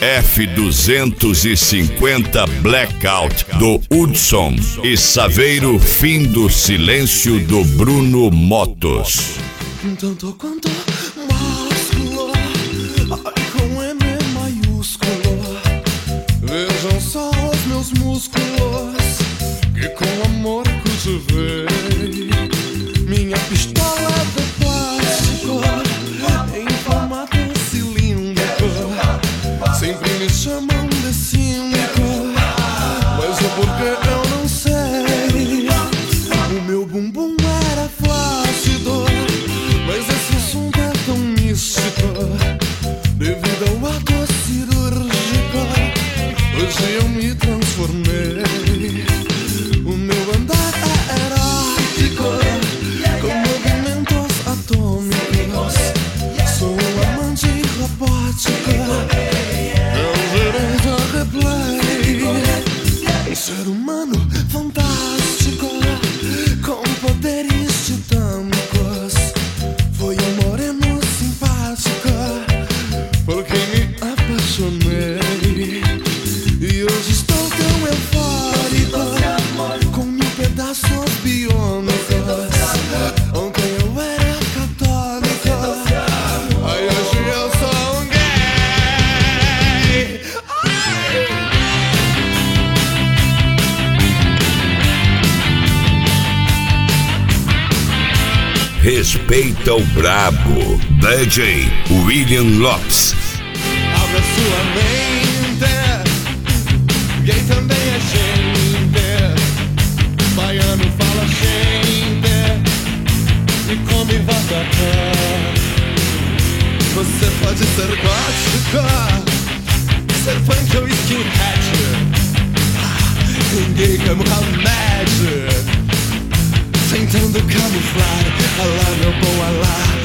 F250 Blackout do Hudson e Saveiro Fim do Silêncio do Bruno Motos. Tanto quanto másculo, ai com M maiúsculo. Vejam só os meus músculos, que com amor cultivei. Minha pistola é de plástico, em formato cilíndrico. Sempre me chamam de cínico, mas o porquê eu não sei. O meu bumbum era flácido, mas esse assunto é tão místico. Devido ao ato cirúrgico, hoje eu me transformei. O meu andar é erótico, com movimentos atômicos. Sou um amante robótico, é um gerente a replay. Um ser humano fantástico, com poderes titânicos. Foi um moreno simpático, por quem me apaixonei. E hoje estou tão eufórico, com 1000 pedaços biônicos. Ontem eu era católico, aí hoje eu sou um gay. Respeita o brabo, DJ William Lopes. Abra sua mente, gay também é gente. Baiano fala gente e come vatapá. Você pode ser gótica, ser punk ou skinhead. Ninguém quer Mohamed, tentando camuflar. Alá, meu bom Alá.